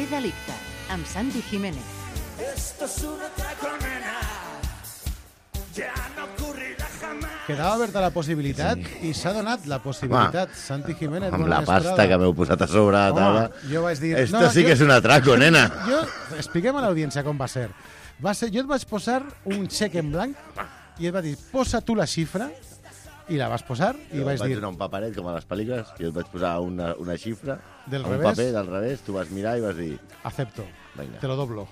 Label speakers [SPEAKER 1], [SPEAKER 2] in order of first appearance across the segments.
[SPEAKER 1] Té delicte, amb Santi Jiménez.
[SPEAKER 2] Esto es un atraco, nena. Ya no ocurrirá jamás.
[SPEAKER 3] Quedava oberta la possibilitat i s'ha donat la possibilitat. Santi Jiménez...
[SPEAKER 4] Amb la pasta que m'heu posat a sobre la taula.
[SPEAKER 3] Jo vaig dir...
[SPEAKER 4] Esto sí que és un atraco, nena.
[SPEAKER 3] Expliquem a l'audiència com va ser. Jo et vaig posar un xec en blanc i et va dir, posa tu la xifra, i la vas posar i
[SPEAKER 4] Jo
[SPEAKER 3] vaig dir...
[SPEAKER 4] vaig donar un paperet, com a les pel·lícules, i et vaig posar una xifra,
[SPEAKER 3] Del
[SPEAKER 4] un
[SPEAKER 3] revés.
[SPEAKER 4] paper del revés, tu vas mirar i vas dir...
[SPEAKER 3] Acepto,
[SPEAKER 4] Venga.
[SPEAKER 3] te lo doblo.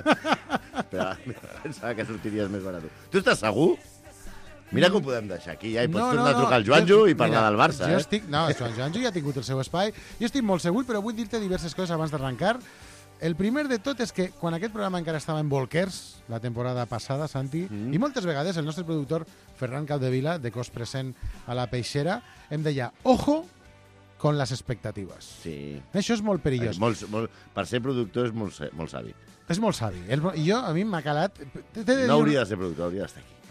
[SPEAKER 4] Espera, pensava que sortiries més barat. Tu estàs segur? Mira que ho podem deixar aquí, ja. I pots tornar a trucar al Joanjo i parlar del Barça,
[SPEAKER 3] jo estic... No, el Joanjo ja ha tingut el seu espai. Jo estic molt segur, però vull dir-te diverses coses abans d'arrencar. El primer de tot és que quan aquest programa encara estava en Volquers, la temporada passada, Santi, i moltes vegades el nostre productor Ferran Capdevila, de cos present a la Peixera, em deia, ojo con las expectatives.
[SPEAKER 4] Sí.
[SPEAKER 3] Això és molt perillós.
[SPEAKER 4] Per ser productor és molt savi.
[SPEAKER 3] És molt savi. I jo, a mi m'ha calat...
[SPEAKER 4] No hauria de ser productor, hauria d'estar aquí.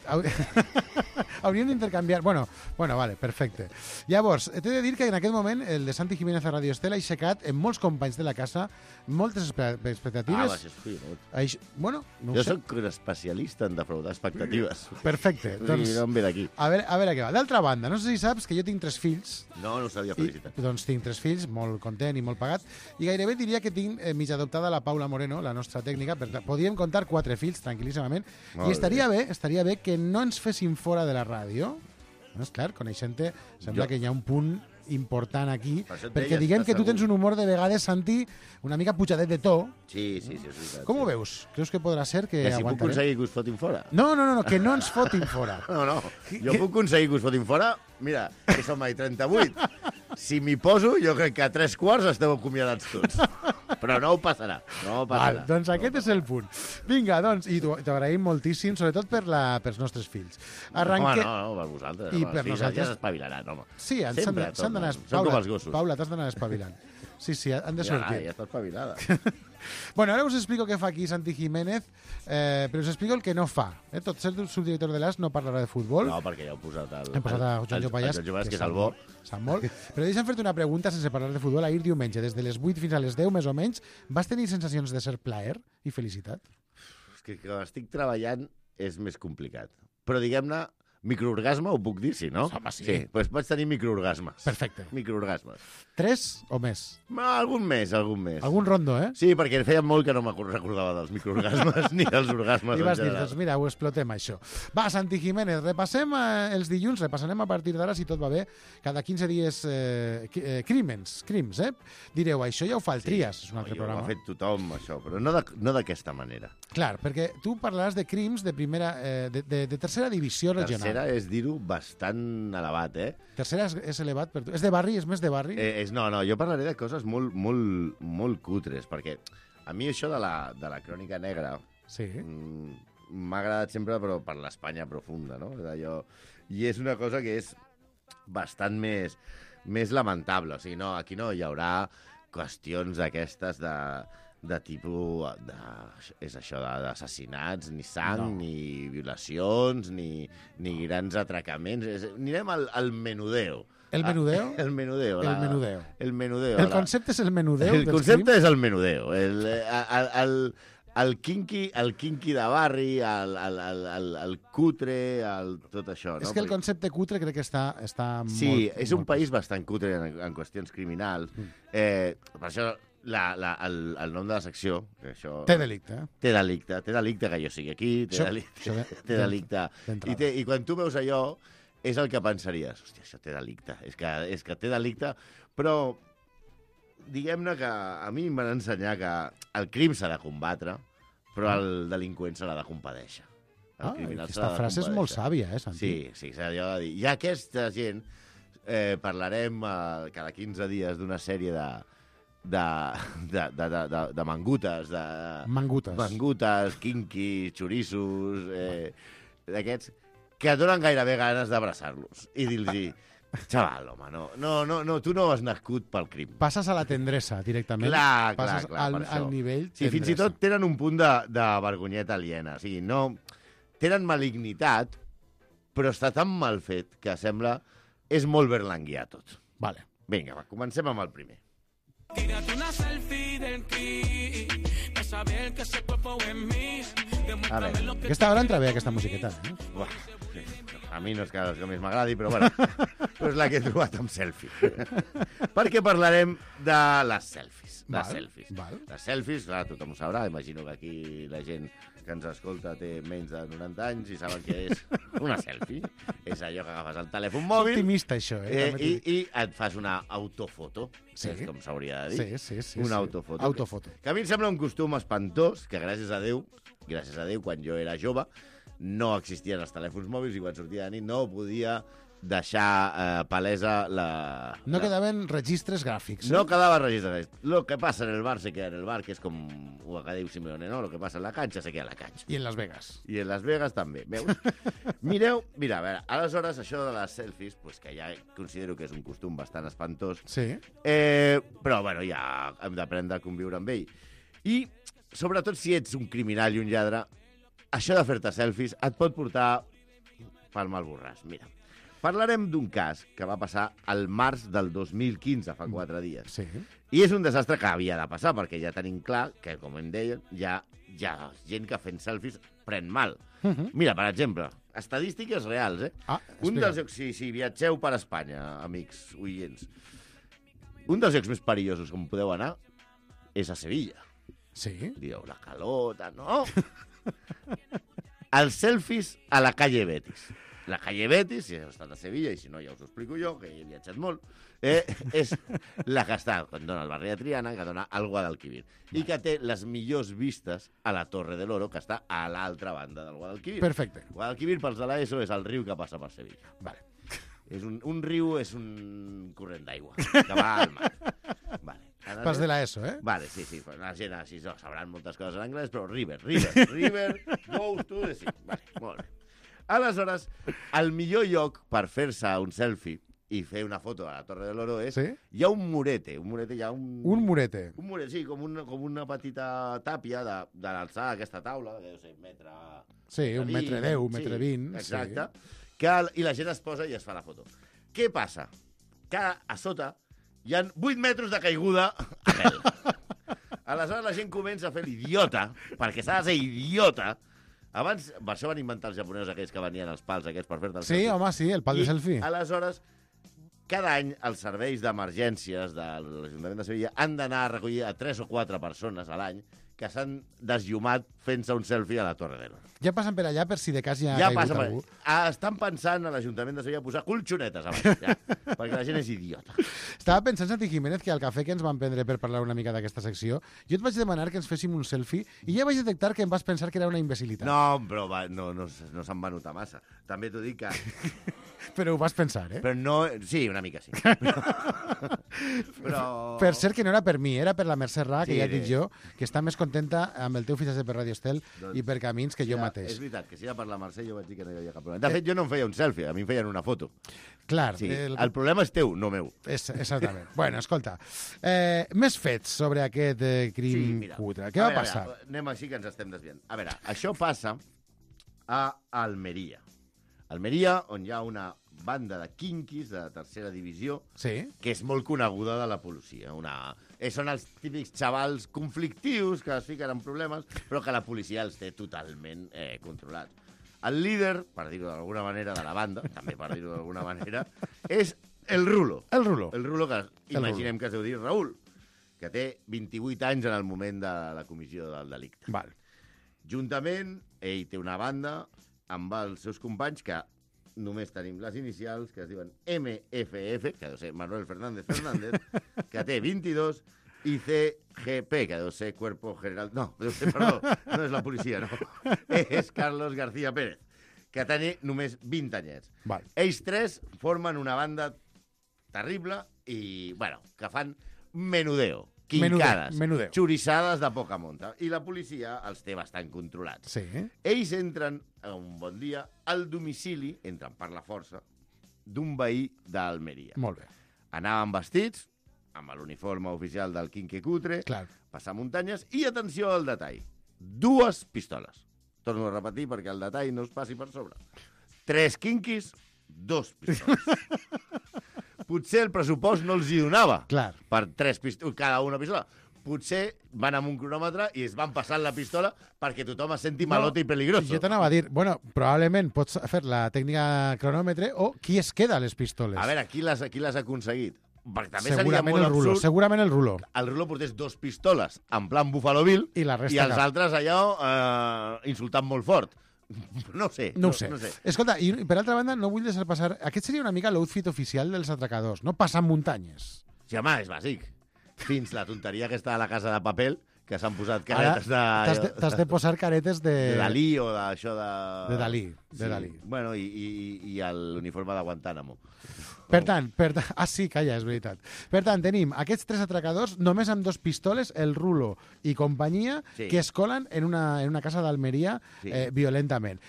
[SPEAKER 3] Hauríem d'intercanviar... Bueno, vale, perfecte. Llavors, t'he de dir que en aquest moment el de Santi Jiménez a Radio Estela ha aixecat en molts companys de la casa moltes expectatives.
[SPEAKER 4] Va, això és fui.
[SPEAKER 3] Bueno, no
[SPEAKER 4] jo
[SPEAKER 3] ho sé.
[SPEAKER 4] soc especialista en defraudar expectatives.
[SPEAKER 3] Perfecte.
[SPEAKER 4] Doncs... No em ve d'aquí.
[SPEAKER 3] A veure què va. D'altra banda, no sé si saps que jo tinc 3 fills.
[SPEAKER 4] No ho sabia, felicitat.
[SPEAKER 3] Doncs tinc 3 fills, molt content i molt pagat, i gairebé diria que tinc mig adoptada la Paula Moreno, la nostra tècnica, podríem comptar 4 fills tranquil·líssimament, i estaria bé que no ens fessin fora de la ràdio. No, és clar, coneixent-te, sembla que hi ha un punt important aquí, perquè diguem que tu tens un humor de vegades, Santi, una mica pujadet de to.
[SPEAKER 4] Sí, és veritat.
[SPEAKER 3] Com ho veus? Creus que podrà ser que
[SPEAKER 4] si
[SPEAKER 3] aguantaré?
[SPEAKER 4] puc aconseguir que us fotin fora?
[SPEAKER 3] No, que no ens fotin fora.
[SPEAKER 4] No. Jo puc aconseguir que us fotin fora? Mira, que som mai 38. Si m'hi poso, jo crec que a 3/4 esteu acomiadats tots. Però no ho passarà.
[SPEAKER 3] Val, doncs aquest és el punt. Vinga, doncs, i t'agraïm moltíssim, sobretot pels nostres fills.
[SPEAKER 4] Home, no, per vosaltres.
[SPEAKER 3] I per nosaltres.
[SPEAKER 4] Ja s'espavilaran, home.
[SPEAKER 3] Sí, s'han d'anar...
[SPEAKER 4] Són com els gossos.
[SPEAKER 3] Paula, t'has d'anar espavilant. Sí, han de sortir.
[SPEAKER 4] Ja està espavilada.
[SPEAKER 3] Bueno, ara us explico què fa aquí Santi Jiménez, però us explico el que no fa. Tot ser subdirector de l'AS no parlarà de futbol.
[SPEAKER 4] No, perquè ja heu posat
[SPEAKER 3] hem posat a Joanjo Pallàs,
[SPEAKER 4] que és el bo.
[SPEAKER 3] Sap molt. Però deixa'm fer-te una pregunta sense parlar de futbol. Ahir diumenge, des de les 8 fins a les 10, més o menys, vas tenir sensacions de ser plaer i felicitat?
[SPEAKER 4] És que quan estic treballant és més complicat. Però diguem-ne, microorgasme ho puc dir, sí, no?
[SPEAKER 3] Home, sí.
[SPEAKER 4] Sí, doncs vaig tenir microorgasmes.
[SPEAKER 3] Perfecte.
[SPEAKER 4] Microorgasmes.
[SPEAKER 3] 3 o més?
[SPEAKER 4] Algun més.
[SPEAKER 3] Algun rondo, eh?
[SPEAKER 4] Sí, perquè feia molt que no me recordava dels microorgasmes ni dels orgasmes
[SPEAKER 3] i
[SPEAKER 4] en
[SPEAKER 3] vas dir,
[SPEAKER 4] general.
[SPEAKER 3] doncs mira, ho explotem, això. Va, Santi Jiménez, repassem els dilluns, repassarem a partir d'ara, si tot va bé, cada 15 dies crims, eh? Direu, això ja ho fa el Trias, és un altre programa.
[SPEAKER 4] Ho ha fet tothom, això, però no d'aquesta manera.
[SPEAKER 3] Clar, perquè tu parlaràs de crims de primera, de tercera divisió regional.
[SPEAKER 4] Tercera és dir-ho bastant elevat, eh?
[SPEAKER 3] Tercera és elevat per tu. És de barri? És més de barri?
[SPEAKER 4] No, jo parlaré de coses molt cutres, perquè a mi això de la crònica negra
[SPEAKER 3] sí.
[SPEAKER 4] M'ha agradat sempre, però per l'Espanya profunda, no? I és una cosa que és bastant més lamentable. O sigui, no, aquí no hi haurà qüestions d'aquestes de tipus... és això, d'assassinats, ni sang, ni violacions, ni grans atracaments. Anirem al menudeo.
[SPEAKER 3] El menudeo?
[SPEAKER 4] El menudeo.
[SPEAKER 3] El menudeo. El concepte és el menudeo?
[SPEAKER 4] El concepte és el menudeo. El kinky de barri, el cutre, tot això.
[SPEAKER 3] És que el concepte cutre crec que està molt...
[SPEAKER 4] Sí, és un país bastant cutre en qüestions criminals. Per això... el nom de la secció...
[SPEAKER 3] Té delicte.
[SPEAKER 4] Té delicte que jo sigui aquí, té delicte. I quan tu veus allò, és el que pensaries. Hòstia, això té delicte. És que té delicte, però diguem-ne que a mi em van ensenyar que el crim s'ha de combatre, però el delinqüent se l'ha de compadèixer.
[SPEAKER 3] Aquesta frase és molt sàvia, Santi?
[SPEAKER 4] Sí, s'ha de dir. I aquesta gent, parlarem cada 15 dies d'una sèrie de mangutes, mangutes, kinky, xorissos, d'aquests, que donen gairebé ganes d'abraçar-los i dir-los, xaval, home, no, tu no has nascut pel crim.
[SPEAKER 3] Passes a la tendresa, directament.
[SPEAKER 4] Clar,
[SPEAKER 3] passes al nivell tendresa.
[SPEAKER 4] Sí, fins i tot tenen un punt de vergonyeta aliena. O sigui, no... Tenen malignitat, però està tan mal fet que sembla... És molt berlanguià tot.
[SPEAKER 3] Vale.
[SPEAKER 4] Vinga, va, comencem amb el primer.
[SPEAKER 2] Tírate una selfie de el ki, de saber que ese cuerpo es mío. Demuéstrame lo que
[SPEAKER 3] Aquesta hora entra bé aquesta musiqueta, eh?
[SPEAKER 4] Buah, a mi no és que més m'agradi, però bueno, és la que he trobat amb selfie. Perquè parlarem de les selfies.
[SPEAKER 3] Val.
[SPEAKER 4] Les selfies, clar, tothom ho sabrà. Imagino que aquí la gent que ens escolta té menys de 90 anys i saben què és una selfie. És allò que agafes el telèfon mòbil
[SPEAKER 3] Optimista, això,
[SPEAKER 4] i et fas una autofoto,
[SPEAKER 3] Sí.
[SPEAKER 4] és com s'hauria de dir.
[SPEAKER 3] Sí.
[SPEAKER 4] Una autofoto.
[SPEAKER 3] Autofoto.
[SPEAKER 4] Que a mi em sembla un costum espantós, que gràcies a Déu, quan jo era jove, no existien els telèfons mòbils i quan sortia de nit no podia deixar palesa la...
[SPEAKER 3] No quedaven registres gràfics.
[SPEAKER 4] No quedava registre. Lo que passa en el bar se queda en el bar, que és com ho que diu Simeone, no? Lo que passa en la canxa se queda en la canxa.
[SPEAKER 3] I en Las Vegas.
[SPEAKER 4] I en Las Vegas també, veus? Mira, a veure, aleshores, això de les selfies, pues, que ja considero que és un costum bastant espantós,
[SPEAKER 3] Sí.
[SPEAKER 4] però, bueno, ja hem d'aprendre a conviure amb ell. I, sobretot, si ets un criminal i un lladre, això de fer-te selfies et pot portar pel mal borràs. Mira, parlarem d'un cas que va passar al març del 2015, fa 4 dies.
[SPEAKER 3] Sí.
[SPEAKER 4] I és un desastre que havia de passar, perquè ja tenim clar que, com em deien, hi ha gent que fent selfies pren mal. Mira, per exemple, estadístiques reals, eh? Un dels llocs, si viatgeu per Espanya, amics oients, un dels llocs més perillosos on podeu anar és a Sevilla.
[SPEAKER 3] Sí.
[SPEAKER 4] Dieu, la calor, no? Els selfies a la calle Betis. La calle Betis, si heu estat a Sevilla, i si no ja us ho explico jo, que he viatjat molt, és la que està, quan dona el barri de Triana, que dona al Guadalquivir, i que té les millors vistes a la Torre de l'Oro, que està a l'altra banda del Guadalquivir.
[SPEAKER 3] Perfecte.
[SPEAKER 4] Guadalquivir, pels de l'ESO, és el riu que passa per Sevilla.
[SPEAKER 3] Vale.
[SPEAKER 4] És un riu, és un corrent d'aigua, que va al mar. Vale.
[SPEAKER 3] Pas de l'ESO, eh?
[SPEAKER 4] Vale, sí, la gent així no, sabran moltes coses en anglès, però river, goes to the sea. Vale, molt bé. Aleshores, el millor lloc per fer-se un selfie i fer una foto a la Torre de l'Oro és...
[SPEAKER 3] Sí?
[SPEAKER 4] Hi ha un murete, hi ha un...
[SPEAKER 3] Un murete.
[SPEAKER 4] Un murete, sí, com una petita tàpia de l'alçada d'aquesta taula, que deu ser metre...
[SPEAKER 3] Sí, un metre 10, un metre 20.
[SPEAKER 4] Exacte.
[SPEAKER 3] Sí.
[SPEAKER 4] I la gent es posa i es fa la foto. Què passa? Que a sota hi ha 8 metres de caiguda a pèl. Aleshores la gent comença a fer l'idiota, perquè s'ha de ser idiota. Abans, per això van inventar els japonesos aquells que venien els pals aquests per fer-te el
[SPEAKER 3] Sí,
[SPEAKER 4] selfie.
[SPEAKER 3] home, sí, el pal de selfie.
[SPEAKER 4] Aleshores, cada any els serveis d'emergències de l'Ajuntament de Sevilla han d'anar a recollir a 3 o 4 persones a l'any que s'han desllumat fent-se un selfie a la Torre de l'Oro.
[SPEAKER 3] Ja passen per allà per si de cas ja ha
[SPEAKER 4] Ja
[SPEAKER 3] caigut
[SPEAKER 4] passa per
[SPEAKER 3] algú.
[SPEAKER 4] estan pensant a l'Ajuntament de Sevilla posar colxonetes abans, ja, perquè la gent és idiota.
[SPEAKER 3] Estava pensant, Santi Jiménez, que al cafè que ens van prendre per parlar una mica d'aquesta secció, jo et vaig demanar que ens féssim un selfie i ja vaig detectar que em vas pensar que era una imbecilitat.
[SPEAKER 4] No, però no se'n va notar massa. També t'ho dic que...
[SPEAKER 3] Però ho vas pensar, eh?
[SPEAKER 4] Però no... Sí, una mica sí. Però...
[SPEAKER 3] Per cert, que no era per mi, era per la Mercè Ra, que
[SPEAKER 4] Sí,
[SPEAKER 3] ja et dic jo, que està més contenta amb el teu fitxatge per Radio Estel
[SPEAKER 4] Doncs,
[SPEAKER 3] i per camins que jo mateix.
[SPEAKER 4] És veritat, que si era per la Mercè jo vaig dir que no hi havia cap problema. De fet, jo no em feia un selfie, a mi em feien una foto.
[SPEAKER 3] Clar.
[SPEAKER 4] Sí, el problema és teu, no meu.
[SPEAKER 3] Exactament. Bueno, escolta, més fets sobre aquest crim cutre. Què va passar?
[SPEAKER 4] Anem així que ens estem desviant. A veure, això passa a Almeria. Almeria, on hi ha una banda de quinquis de tercera divisió,
[SPEAKER 3] Sí?
[SPEAKER 4] que és molt coneguda de la policia. Són els típics xavals conflictius que es fiquen en problemes, però que la policia els té totalment controlats. El líder, per dir-ho d'alguna manera, de la banda, també per dir-ho d'alguna manera, és el Rulo.
[SPEAKER 3] El Rulo.
[SPEAKER 4] El Rulo, que imaginem que es deu dir Raül, que té 28 anys en el moment de la comissió del delicte.
[SPEAKER 3] Val.
[SPEAKER 4] Juntament, ell té una banda amb els seus companys que només tenim les inicials, que es diuen MFF, que deu ser Manuel Fernández Fernández, que té 22, i CGP, que deu ser Cuerpo General... No, perdó, no és la policia, no. És Carlos García Pérez, que té només 20 anyets.
[SPEAKER 3] Val.
[SPEAKER 4] Ells tres formen una banda terrible i, bueno, que fan menudeo, quincades,
[SPEAKER 3] Menudeo.
[SPEAKER 4] xurissades de poca monta. I la policia els té bastant controlats.
[SPEAKER 3] Sí.
[SPEAKER 4] Ells entren, un bon dia, al domicili, entren per la força, d'un veí d'Almeria.
[SPEAKER 3] Molt bé.
[SPEAKER 4] Anaven vestits, amb l'uniforme oficial del Quinque Cutre,
[SPEAKER 3] Clar.
[SPEAKER 4] passar muntanyes, i atenció al detall, 2 pistoles. Torno a repetir perquè el detall no es passi per sobre. 3 quinquis, 2 pistoles. Potser el pressupost no els hi donava
[SPEAKER 3] Clar.
[SPEAKER 4] per 3 pistoles, cada una pistola, potser van amb un cronòmetre i es van passant la pistola perquè tothom es senti malote i peligroso.
[SPEAKER 3] Jo t'anava a dir, bueno, probablement pots fer la tècnica cronòmetre o qui es queda a les pistoles.
[SPEAKER 4] A veure, qui les ha aconseguit? Perquè també seria
[SPEAKER 3] Segurament
[SPEAKER 4] molt
[SPEAKER 3] el rulo,
[SPEAKER 4] absurd.
[SPEAKER 3] segurament el rulo.
[SPEAKER 4] El rulo portés 2 pistoles en plan Buffalo Bill
[SPEAKER 3] I la resta
[SPEAKER 4] i els
[SPEAKER 3] cap.
[SPEAKER 4] altres allò insultant molt fort. No ho sé.
[SPEAKER 3] No ho sé. Escolta, i per altra banda, no vull deixar passar... Aquest seria una mica l'outfit oficial dels atracadors, no? Passant muntanyes.
[SPEAKER 4] Sí, home, és bàsic. Fins la tonteria aquesta de la casa de paper, que s'han posat caretes
[SPEAKER 3] T'has de posar caretes de
[SPEAKER 4] Dalí o d'això de...
[SPEAKER 3] De Dalí, de Dalí.
[SPEAKER 4] Bueno, i l'uniforme de Guantánamo.
[SPEAKER 3] Per tant, sí, calla, és veritat. Per tant, tenim aquests 3 atracadors, només amb 2 pistoles, el Rulo i companyia,
[SPEAKER 4] Sí.
[SPEAKER 3] que es colen en una casa d'Almeria
[SPEAKER 4] Sí.
[SPEAKER 3] violentament.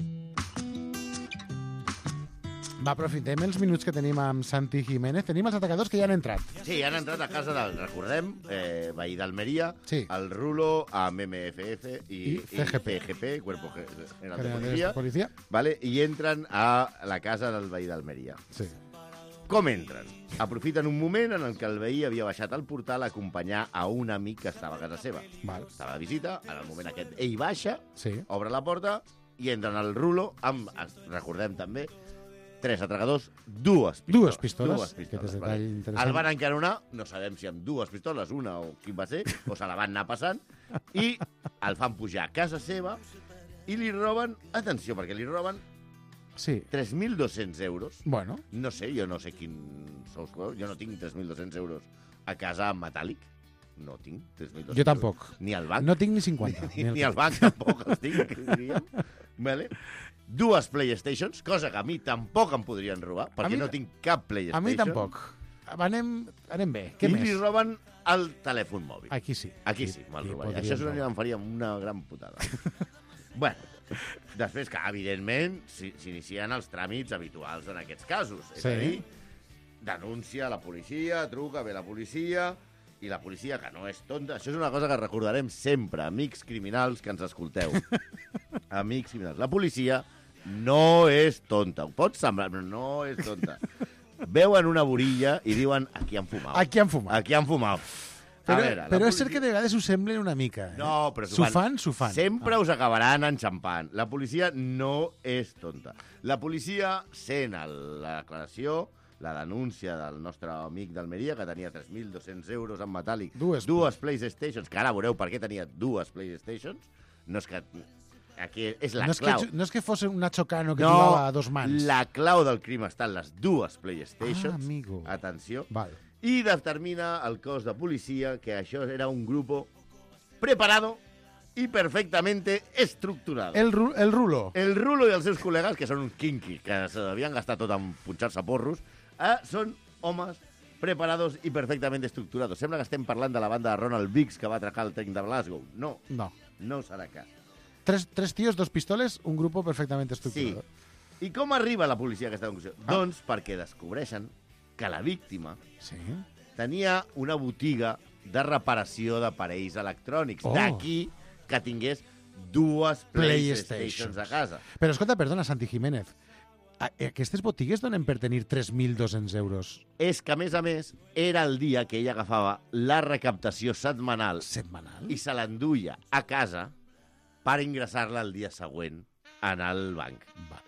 [SPEAKER 3] Va, aprofitem els minuts que tenim amb Santi Jiménez. Tenim els atracadors que ja han entrat.
[SPEAKER 4] Sí, han entrat a casa del, recordem, veí d'Almeria,
[SPEAKER 3] Sí.
[SPEAKER 4] el Rulo amb MFF
[SPEAKER 3] I
[SPEAKER 4] i
[SPEAKER 3] CGP.
[SPEAKER 4] CGP, Cuerpo General de
[SPEAKER 3] General de
[SPEAKER 4] Policía,
[SPEAKER 3] Policia.
[SPEAKER 4] vale? I entren a la casa del veí d'Almeria.
[SPEAKER 3] Sí.
[SPEAKER 4] Com entren? Aprofiten un moment en el que el veí havia baixat al portal a acompanyar a un amic que estava a casa seva.
[SPEAKER 3] Val.
[SPEAKER 4] Estava de visita, en el moment aquest ell baixa,
[SPEAKER 3] Sí.
[SPEAKER 4] obre la porta i entren al Rulo amb, recordem també, 3 atragadors, 2 pistoles.
[SPEAKER 3] Dues pistoles,
[SPEAKER 4] Dues
[SPEAKER 3] que és
[SPEAKER 4] pistoles,
[SPEAKER 3] detall
[SPEAKER 4] vale.
[SPEAKER 3] interessant.
[SPEAKER 4] El van encaronar, no sabem si amb 2 pistoles, una o quin va ser, o se la van anar passant, i el fan pujar a casa seva i li roben, atenció, perquè li roben
[SPEAKER 3] Sí.
[SPEAKER 4] 3.200 euros.
[SPEAKER 3] Bueno,
[SPEAKER 4] No sé, jo no sé quin sous, jo no tinc 3.200 euros a casa en metàl·lic. No tinc 3.200
[SPEAKER 3] jo tampoc.
[SPEAKER 4] euros. Ni al banc.
[SPEAKER 3] No tinc ni 50.
[SPEAKER 4] Ni al banc tampoc els tinc, diríem. Vale? 2 PlayStations, cosa que a mi tampoc em podrien robar, perquè
[SPEAKER 3] mi-
[SPEAKER 4] no tinc cap PlayStation.
[SPEAKER 3] A mi tampoc. Anem bé. Què
[SPEAKER 4] I
[SPEAKER 3] més?
[SPEAKER 4] li roben el telèfon mòbil.
[SPEAKER 3] Aquí sí.
[SPEAKER 4] Aquí sí, me'l
[SPEAKER 3] Aquí
[SPEAKER 4] robaria.
[SPEAKER 3] podríem
[SPEAKER 4] Això és una,
[SPEAKER 3] robar.
[SPEAKER 4] em faria una gran putada. Bueno, després que, evidentment, s'inicien els tràmits habituals en aquests casos. És
[SPEAKER 3] Sí.
[SPEAKER 4] a dir, denúncia a la policia, truca, ve la policia, i la policia, que no és tonta... Això és una cosa que recordarem sempre, amics criminals que ens escolteu. Amics criminals. La policia no és tonta. Ho pot semblar, però no és tonta. Veuen una borilla i diuen, aquí han fumat.
[SPEAKER 3] Aquí han fumat.
[SPEAKER 4] Aquí han fumat. A veure, la
[SPEAKER 3] Però és
[SPEAKER 4] policia-
[SPEAKER 3] cert que de vegades ho semblen una mica. Eh?
[SPEAKER 4] No, però
[SPEAKER 3] s'ho fan.
[SPEAKER 4] Sempre us acabaran enxampant. La policia no és tonta. La policia sent la declaració, la denúncia del nostre amic d'Almeria, que tenia 3.200 euros en metàl·lic, dues PlayStations, que ara veureu per què tenia 2 PlayStations. No és que... Aquí és la clau.
[SPEAKER 3] No és que fos una Chocano que
[SPEAKER 4] No,
[SPEAKER 3] jugava a 2 mans.
[SPEAKER 4] la clau del crim està en les 2 PlayStations.
[SPEAKER 3] Ah, amigo.
[SPEAKER 4] Atenció.
[SPEAKER 3] Val.
[SPEAKER 4] I determina el cos de policia que això era un grupo preparado y perfectamente estructurado.
[SPEAKER 3] El Rulo.
[SPEAKER 4] El Rulo i els seus col·legues, que són uns kinky, que se devien gastar tot en punxar-se porros, són homes preparados y perfectamente estructurados. Sembla que estem parlant de la banda de Ronald Biggs que va atracar el tren de Glasgow. No,
[SPEAKER 3] No.
[SPEAKER 4] no serà cas.
[SPEAKER 3] 3 tios, 2 pistoles, un grupo perfectamente
[SPEAKER 4] Sí.
[SPEAKER 3] estructurado.
[SPEAKER 4] I com arriba la policia a aquesta conclusió? Doncs perquè descobreixen que la víctima
[SPEAKER 3] Sí.
[SPEAKER 4] tenia una botiga de reparació d'aparells electrònics.
[SPEAKER 3] Oh.
[SPEAKER 4] D'aquí que tingués 2 PlayStations a casa.
[SPEAKER 3] Però escolta, perdona, Santi Jiménez, aquestes botigues donen per tenir 3.200 euros
[SPEAKER 4] És que, a més, era el dia que ella agafava la recaptació setmanal
[SPEAKER 3] setmanal?
[SPEAKER 4] i se l'enduia a casa per ingressar-la el dia següent en el banc.
[SPEAKER 3] Val.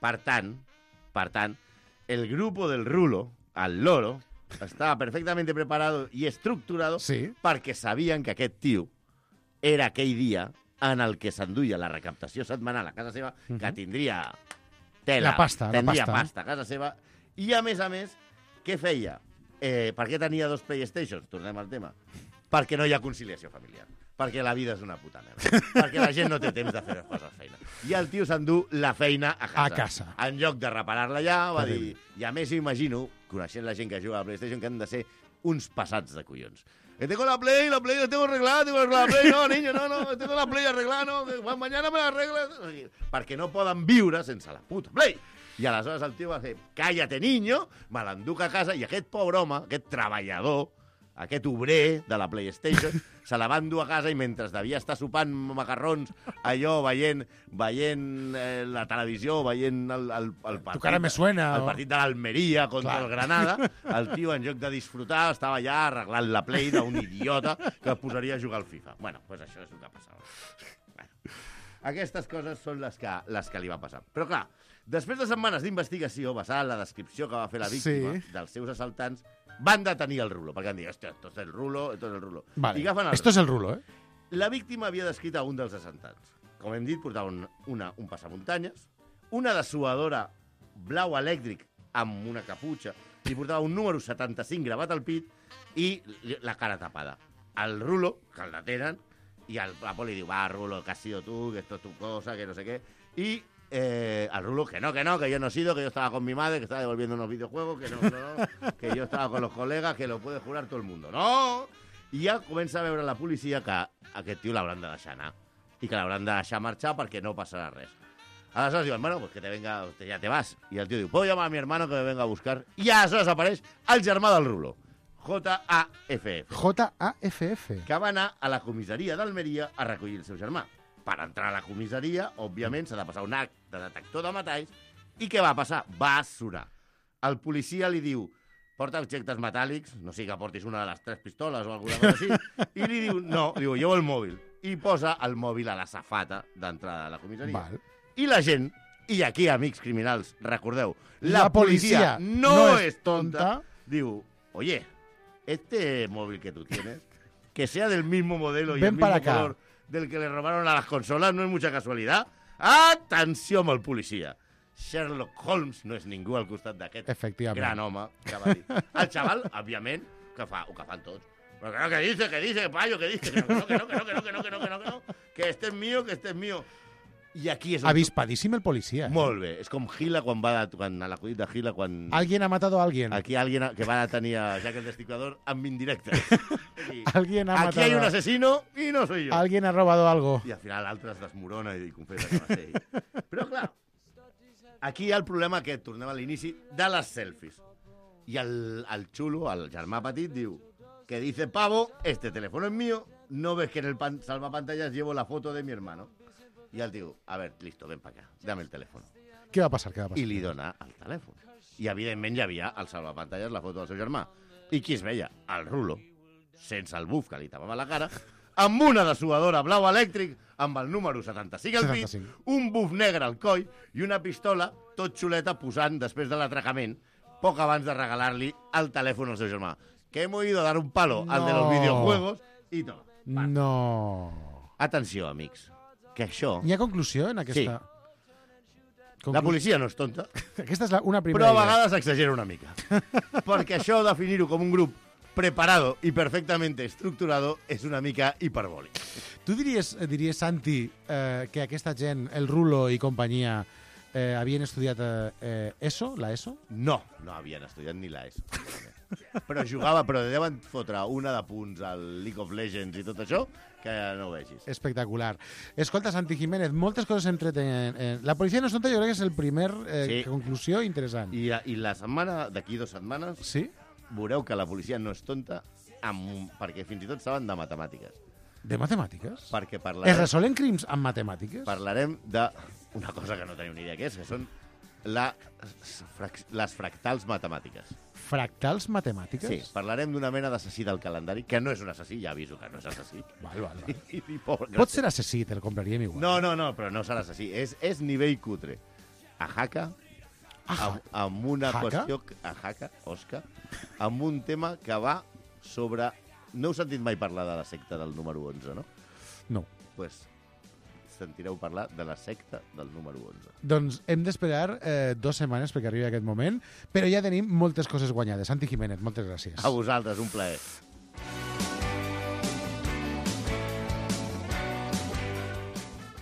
[SPEAKER 4] Per tant, el grupo del Rulo, el Loro, estava perfectamente preparado y estructurado
[SPEAKER 3] Sí.
[SPEAKER 4] perquè sabien que aquest tio era aquell dia en el que s'enduia la recaptació setmanal a casa seva, que tindria tela,
[SPEAKER 3] La pasta, la
[SPEAKER 4] tindria
[SPEAKER 3] pasta.
[SPEAKER 4] pasta a casa seva, i a més, què feia? Per què tenia 2 PlayStations? Tornem al tema. Perquè no hi ha conciliació familiar. Perquè la vida és una puta merda. Perquè la gent no té temps de fer les coses feina. I el tio s'endú la feina a casa.
[SPEAKER 3] A casa.
[SPEAKER 4] En lloc de reparar-la allà, va
[SPEAKER 3] Terrible.
[SPEAKER 4] dir... I a més, imagino, coneixent la gent que juga a la PlayStation, que han de ser uns passats de collons. Que tengo la Play, la tengo arreglada, la Play, no, niño, no, tengo la Play arreglada, no, mañana me la arreglas. Perquè no poden viure sense la puta Play. I aleshores el tio va fer, cállate, niño, me l'enduc a casa, i aquest pobre home, aquest treballador, aquest obrer de la PlayStation, se la va endur a casa i mentre devia estar sopant macarrons, allò, veient la televisió, veient el partit...
[SPEAKER 3] Tu cara me suena.
[SPEAKER 4] El partit de l'Almeria contra el Granada, el tio, en lloc de disfrutar, estava ja arreglant la Play d'un idiota que posaria a jugar al FIFA. Bueno, doncs això és el que passava. Bueno, aquestes coses són les que li va passar. Però clar, després de setmanes d'investigació, basada en la descripció que va fer la víctima dels seus assaltants, van detenir el rulo, perquè van dir, hòstia, esto es el rulo, esto es el rulo.
[SPEAKER 3] Vale.
[SPEAKER 4] I agafen
[SPEAKER 3] Esto es el rulo, eh?
[SPEAKER 4] La víctima havia descrit a un dels assaltants. Com hem dit, portava un passamuntanyes, una dessuadora blau elèctric amb una caputxa, li portava un número 75 gravat al pit i la cara tapada. El rulo, que el detenen, i la poli diu, va, rulo, que has sido tú, que esto es tu cosa, que no sé qué, y al rulo, que no, que yo no he sido, que yo estaba con mi madre, que estaba devolviendo unos videojuegos, que no, que yo estaba con los colegas, que lo puede jurar todo el mundo. ¡No! I ja comença a veure la policia que aquest tio l'hauran de deixar anar i que l'hauran de deixar marxar perquè no passarà res. Aleshores diuen, bueno, pues que te venga, ya te vas. I el tio diu, ¿puedo llamar a mi hermano que me venga a buscar? I aleshores apareix el germà del rulo, J.A.F.F.
[SPEAKER 3] J.A.F.F.
[SPEAKER 4] que va anar a la comissaria d'Almeria a recollir el seu germà. Per entrar a la comissaria, òbviament, s'ha de passar un acte de detector de metalls. I què va passar? Va sonar. El policia li diu, porta objectes metàl·lics, no sigui que portis una de les 3 pistoles o alguna cosa així, i li diu, no, diu, llevo el mòbil. I posa el mòbil a la safata d'entrada de la comissaria.
[SPEAKER 3] Val.
[SPEAKER 4] I la gent, i aquí, amics criminals, recordeu, la policia no es tonta, diu, oye, este móvil que tú tienes, que sea del mismo modelo y
[SPEAKER 3] Ven
[SPEAKER 4] el mismo
[SPEAKER 3] para acá.
[SPEAKER 4] color del que le robaron a las consolas, no es mucha casualidad. Atenció amb el policia. Sherlock Holmes no és ningú al costat d'aquest
[SPEAKER 3] Efectivament.
[SPEAKER 4] gran home que va dir. El xaval, òbviament, que fan tots. Però que no, que dice, payo, que dice, que no, que este es mío, I aquí és on...
[SPEAKER 3] Avispadíssim el policia.
[SPEAKER 4] Molt bé. És com Gila quan a l'acudit de Gila quan...
[SPEAKER 3] Alguien ha matado a alguien.
[SPEAKER 4] Aquí alguien que va detenir a Jack el Destripador amb indirectes.
[SPEAKER 3] Alguien ha
[SPEAKER 4] Aquí hay
[SPEAKER 3] matado
[SPEAKER 4] un
[SPEAKER 3] a...
[SPEAKER 4] asesino y no soy yo.
[SPEAKER 3] Alguien ha robado algo.
[SPEAKER 4] I al final l'altre es desmorona i confessa que va ser ell. Però clar, aquí hi ha el problema que tornem a l'inici de les selfies. I el xulo, el germà petit, diu que dice, pavo, este teléfono es mío, no ves que en el salvapantallas llevo la foto de mi hermano. I el diu, a ver, listo, ven para acá, dame el teléfono.
[SPEAKER 3] Què va passar?
[SPEAKER 4] I li dona el telèfon. I, evidentment, hi havia al salvapantalles la foto del seu germà. I qui es veia? El rulo, sense el buf que li tapava la cara, amb una dessuadora blau elèctric, amb el número 75 al pit,
[SPEAKER 3] 75.
[SPEAKER 4] un buf negre al coll i una pistola tot xuleta posant després de l'atracament, poc abans de regalar-li el telèfon al seu germà. Que hemos ido a dar un palo al de los videojuegos i no.
[SPEAKER 3] No.
[SPEAKER 4] Atenció, amics, que això...
[SPEAKER 3] Hi ha conclusió en aquesta...
[SPEAKER 4] La policia no és tonta,
[SPEAKER 3] Aquesta és una
[SPEAKER 4] però
[SPEAKER 3] primera
[SPEAKER 4] a
[SPEAKER 3] idea.
[SPEAKER 4] vegades exagera una mica. Perquè això, definir-ho com un grup preparado y perfectamente estructurado, és una mica hiperbòlic.
[SPEAKER 3] Tu diries, Santi, que aquesta gent, el Rulo i companyia, havien estudiat ESO, la ESO?
[SPEAKER 4] No havien estudiat ni la ESO. Però deuen fotre una de punts al League of Legends i tot això, que no ho vegis.
[SPEAKER 3] Espectacular. Escolta, Santi Jiménez, moltes coses entretenen. La policia no és tonta, jo crec que és el primer conclusió interessant.
[SPEAKER 4] I la setmana, d'aquí 2 setmanes,
[SPEAKER 3] Sí?
[SPEAKER 4] veureu que la policia no és tonta perquè fins i tot saben de matemàtiques.
[SPEAKER 3] De matemàtiques?
[SPEAKER 4] Perquè
[SPEAKER 3] Es resolen crims amb matemàtiques?
[SPEAKER 4] parlarem d'una cosa que no tenim ni idea què és, que són les fractals matemàtiques.
[SPEAKER 3] Fractals matemàtiques?
[SPEAKER 4] Sí, parlarem d'una mena d'assassí del calendari, que no és un assassí, ja aviso que no és assassí.
[SPEAKER 3] Val.
[SPEAKER 4] Pobre,
[SPEAKER 3] Pot ser assassí, te'l compraríem igual.
[SPEAKER 4] No, però no serà assassí. És nivell cutre. Ajaca, amb una qüestió... Ajaca, Òscar, amb un tema que va sobre... No heu sentit mai parlar de la secta del número 11, no?
[SPEAKER 3] No.
[SPEAKER 4] Pues sentireu parlar de la secta del número 11.
[SPEAKER 3] Doncs hem d'esperar 2 setmanes perquè arribi aquest moment, però ja tenim moltes coses guanyades. Santi Jiménez, moltes gràcies.
[SPEAKER 4] A vosaltres, un plaer.